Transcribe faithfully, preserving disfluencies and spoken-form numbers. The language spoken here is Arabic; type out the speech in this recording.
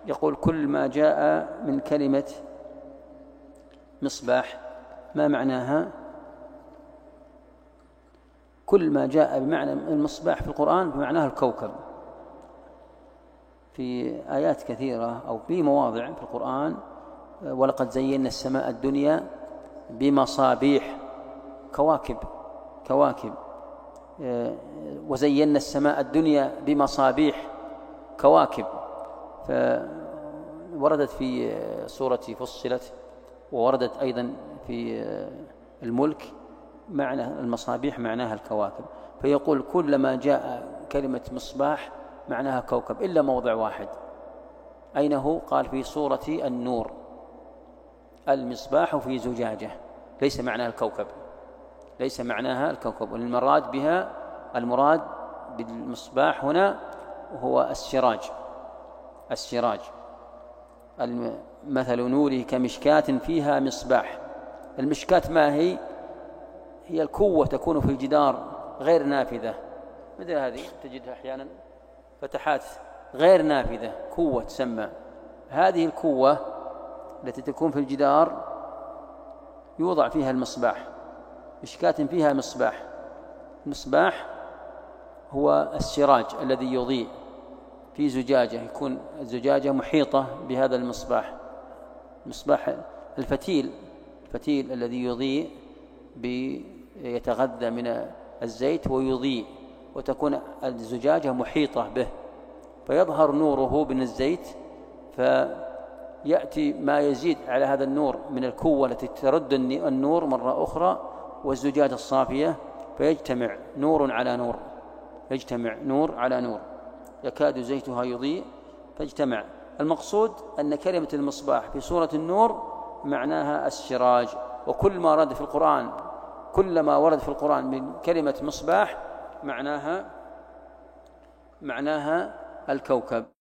يقول كل ما جاء من كلمة مصباح ما معناها؟ كل ما جاء بمعنى المصباح في القرآن بمعناه الكوكب، في آيات كثيرة أو في مواضع في القرآن. ولقد زينا السماء الدنيا بمصابيح، كواكب كواكب وزينا السماء الدنيا بمصابيح كواكب. فوردت في سورة فصلت، ووردت أيضا في الملك معنى المصابيح معناها الكواكب. فيقول كلما جاء كلمة مصباح معناها كوكب إلا موضع واحد. أين هو؟ قال في سورة النور المصباح في زجاجة، ليس معناها الكوكب، ليس معناها الكوكب. والمراد بها المراد بالمصباح هنا هو السراج. السراج مثل نوره كمشكاة فيها مصباح. المشكاة ما هي؟ هي الكوة تكون في الجدار غير نافذة، مثل هذه تجدها أحيانا فتحات غير نافذة، كوة تسمى. هذه الكوة التي تكون في الجدار يوضع فيها المصباح، مشكاة فيها مصباح. المصباح هو السراج الذي يضيء في زجاجة، يكون الزجاجة محيطة بهذا المصباح. مصباح الفتيل، الفتيل الذي يضيء يتغذى من الزيت ويضيء، وتكون الزجاجة محيطة به، فيظهر نوره من الزيت، فيأتي ما يزيد على هذا النور من الكوة التي ترد النور مرة أخرى والزجاجة الصافية، فيجتمع نور على نور، يجتمع نور على نور يكاد زيتها يضيء فاجتمع. المقصود أن كلمة المصباح في سورة النور معناها السراج. وكل ما ورد في القرآن كل ما ورد في القرآن من كلمة مصباح معناها معناها الكوكب.